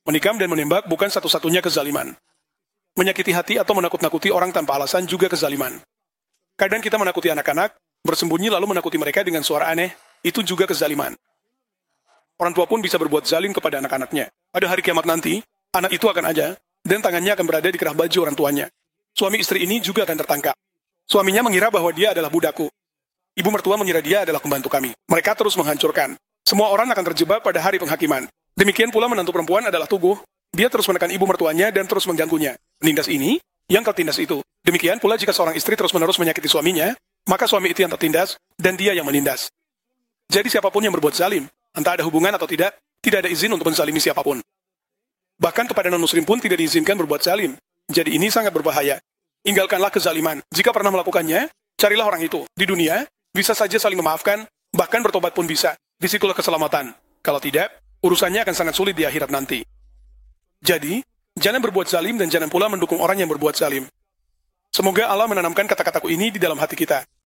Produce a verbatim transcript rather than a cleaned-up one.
Menikam dan menembak bukan satu-satunya kezaliman. Menyakiti hati atau menakut-nakuti orang tanpa alasan juga kezaliman. Kadang kita menakuti anak-anak, bersembunyi lalu menakuti mereka dengan suara aneh, itu juga kezaliman. Orang tua pun bisa berbuat zalim kepada anak-anaknya. Pada hari kiamat nanti, anak itu akan ada, dan tangannya akan berada di kerah baju orang tuanya. Suami istri ini juga akan tertangkap. Suaminya mengira bahwa dia adalah budakku. Ibu mertua mengira dia adalah pembantu kami. Mereka terus menghancurkan. Semua orang akan terjebak pada hari penghakiman. Demikian pula menantu perempuan adalah tubuh. Dia terus menekan ibu mertuanya dan terus mengganggunya. Menindas ini, yang tertindas itu. Demikian pula jika seorang istri terus-menerus menyakiti suaminya, maka suami itu yang tertindas, dan dia yang menindas. Jadi siapapun yang berbuat zalim, entah ada hubungan atau tidak, tidak ada izin untuk menzalimi siapapun. Bahkan kepada non-muslim pun tidak diizinkan berbuat zalim. Jadi ini sangat berbahaya. Tinggalkanlah kezaliman. Jika pernah melakukannya, carilah orang itu. Di dunia, bisa saja saling memaafkan, bahkan bertobat pun bisa. Disitulah keselamatan. Kalau tidak, urusannya akan sangat sulit di akhirat nanti. Jadi, jangan berbuat zalim dan jangan pula mendukung orang yang berbuat zalim. Semoga Allah menanamkan kata-kataku ini di dalam hati kita.